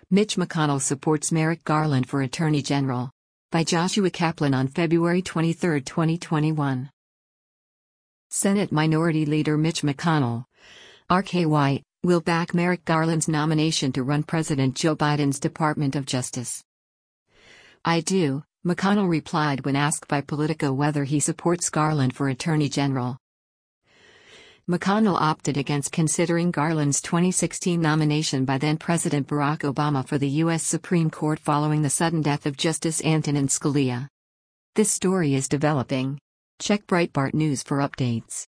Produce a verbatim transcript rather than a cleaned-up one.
Mitch McConnell supports Merrick Garland for Attorney General. By Joshua Kaplan on February twenty-third, twenty twenty-one. Senate Minority Leader Mitch McConnell, R K Y, will back Merrick Garland's nomination to run President Joe Biden's Department of Justice. "I do," McConnell replied when asked by Politico whether he supports Garland for Attorney General. McConnell opted against considering Garland's twenty sixteen nomination by then-President Barack Obama for the U S Supreme Court following the sudden death of Justice Antonin Scalia. This story is developing. Check Breitbart News for updates.